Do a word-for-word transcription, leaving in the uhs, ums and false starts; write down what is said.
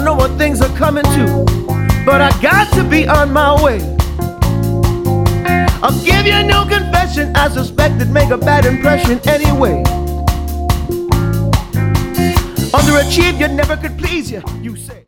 know what things are coming to, but I got to be on my way. I'll give you no confession, I suspect it'd make a bad impression anyway. Underachieved, you never could please you, you say.